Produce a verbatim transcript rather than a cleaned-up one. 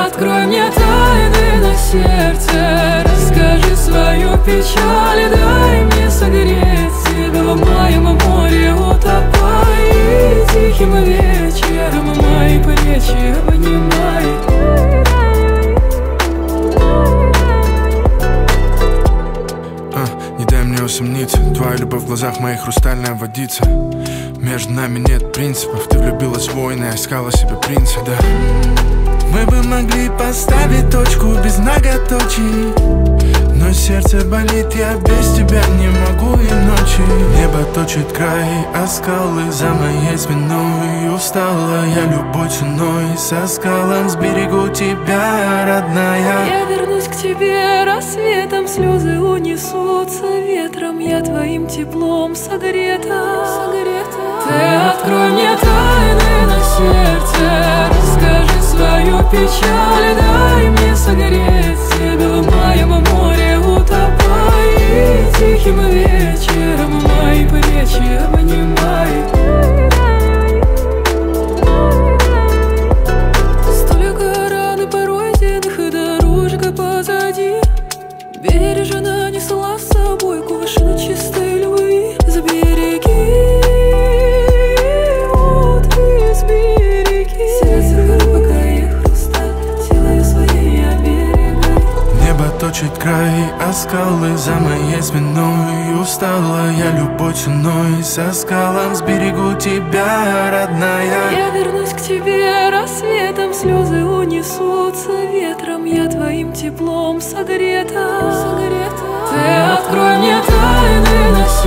открой мне тайны на сердце, расскажи свою печаль, и дай мне согреть тебя в моем море, утопай. И тихим вечером мои плечи обнимай. Не дай мне усомниться, твоя любовь в глазах моих хрустальная водица. Между нами нет принципов, ты влюбилась в воина, я искала себе принца, да. Мы бы могли поставить точку без многоточий, но сердце болит, я без тебя не могу и ночи. Небо точит край, а скалы за моей спиной. Устала я любой ценой, со скалам сберегу тебя, родная. Я вернусь к тебе рассветом, слезы унесутся ветром, я твоим теплом согрета, согрета. Ты открой мне тайны на сердце, расскажи свою печаль, дай мне согреть тебя в моем море, утопай. И тихим вечером мои плечи обнимай. Столько ран и пройденных, и дорожка позади, бережно несла с собой кувшин чистой любви. Забереги, вот и сбереги. Сердце глубокое хрусталь, силой своей оберегай. Небо точит край, а скалы за моей спиной. Устала я любой ценой, со скалам сберегу тебя, родная. Я вернусь к тебе рассветом, слезы унесутся ветром, я твоим теплом согрета, согрета. Ты открой мне тайны на